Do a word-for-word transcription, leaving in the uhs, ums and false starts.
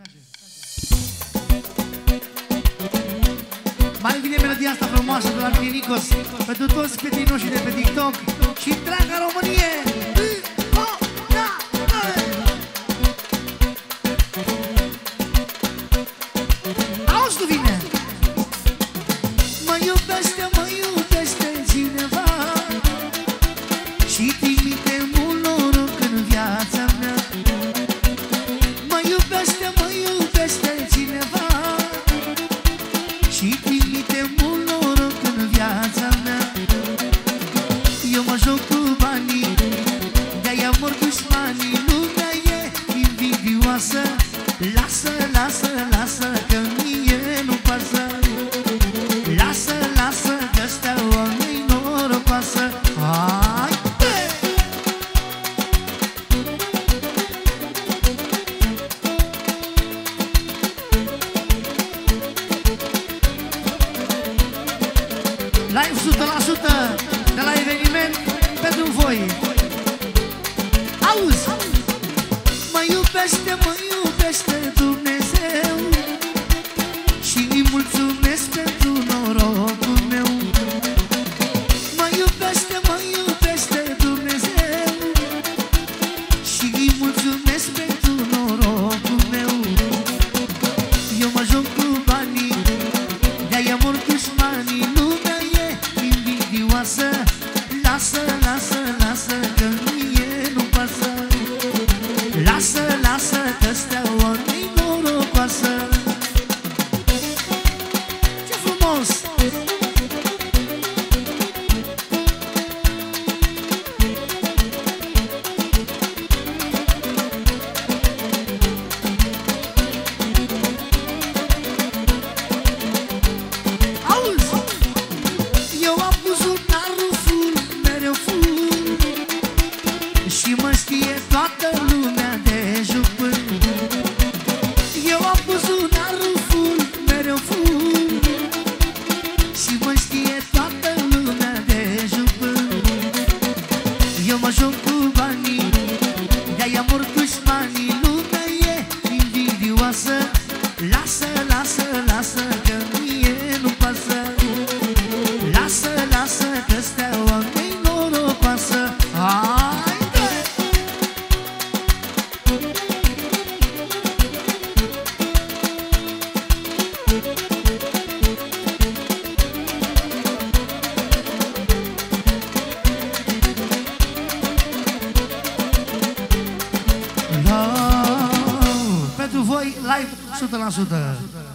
Mai vine melodia asta frumoasă de la mine Nicos, pentru toți prietenii noștri de pe TikTok și întreaga Românie. Auzi tu vine! Mă iubește, mă iubește cineva și trimite mult noroc în viața mea. Mă iubește, mă iubește cineva și trimite mult noroc în viața mea. Eu mă joc cu banii, de-aia mor dușmanii. Lumea e invidioasă, lasă, lasă, lasă, că mie nu pasă. Lasă, lasă, că-stea oameni norocoasă. Hai! Live o sută la sută de la eveniment pentru voi. Auzi! Mă iubește, mă iubește Dumnezeu și îi mulțumesc pentru norocul meu. Mă iubește, mă iubește Dumnezeu și îi mulțumesc pentru norocul meu. Eu mă joc cu banii, de-aia mor dușmanii. Lumea e invidioasă, lasă, lasă, lasă, că mie nu pasă. Lasă, lasă, că-stea oameni norocoasă. Ce frumos! Auzi! Eu am buzunarul full, mereu full, și mă știe toată lumea de jupân. Eu am buzunarul full, mereu full, și mă știe toată lumea de jupân. Eu mă joc cu banii, de-aia mor dușmanii. Lumea e invidioasă, lasă, lasă, lasă, că mie nu pasă. Lasă, lasă, că-stea oameni norocoasă. Haide! Pentru voi live o sută la sută.